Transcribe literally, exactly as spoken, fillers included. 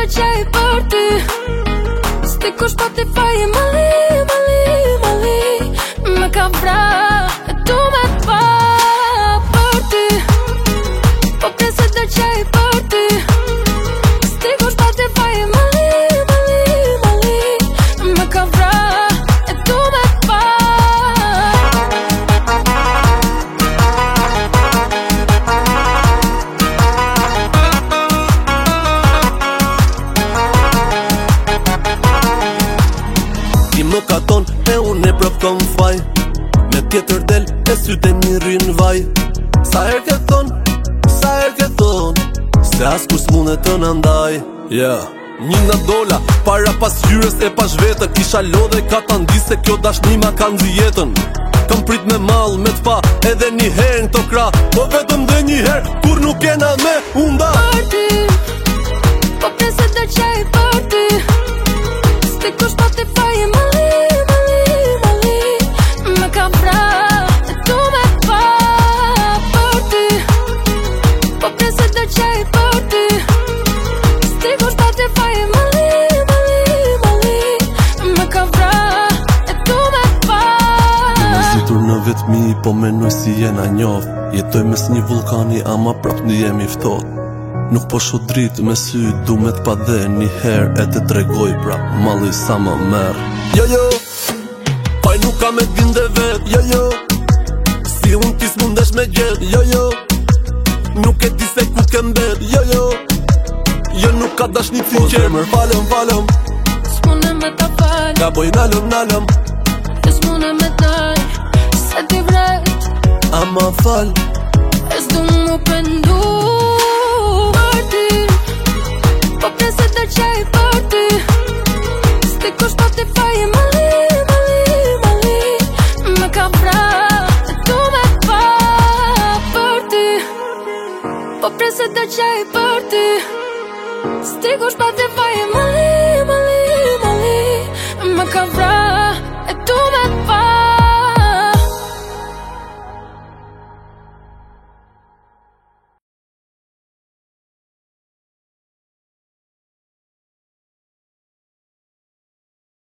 qaj për ty. Stikush Spotify e mali, mali, mali. Me ka vra e du me pa për ty. Po preset dhe qaj për ty. Stikush Spotify e mali, mali, mali. Me ka vra e du me pa. Ti më ka ton e unë e prap kom faj. Me tjetër del e syte një rrin vaj. Sa her ke thon, sa her ke thon, se as kus mune të nëndaj. Yeah. Një nga dola, para pas hyrës e pas vetën. Kisha lodhe ka ta ndi se kjo dashni ma ka nzi jetën. Kam prit me mal, me t'pa edhe një herë në to kra. Po vetëm dhe një herë, kur nuk kena me unda. Për ty, po preset dhe qaj për ty. Stikush Spotify e mali, mali, mali. Me ka vra e du me pa për ty. Po preset dhe qaj për ty. Stikush Spotify e mali, mali, mali. Me ka vra e du me pa. Jena zitur në vetmi, po menoj si jena njof. Jetoj mes një vulkani, ama prap një jemi ftot. Nuk po shu drit me sy, du me t'pa dhe një her e të tregoj prap, mali sa më merë. Jo jo, paj nuk ka me din dhe vet. Jo jo, si unë ti s'mundesh me gjet. Jo jo, nuk e di se ku ke mbet. Jo jo, jo nuk ka dash një sinqer. Po zemër falem, falem, s'mune me ta fal. ka boj nalëm, nalëm, E s'mune me daj, se ti vret. ama fal. E s'du mu pendu për ty. Po preset dhe qaj për ty. Stikush Spotify e mali, mali, mali. Me ka vra e du me pa për ty. Po preset dhe qaj për ty. Stikush Spotify e mali.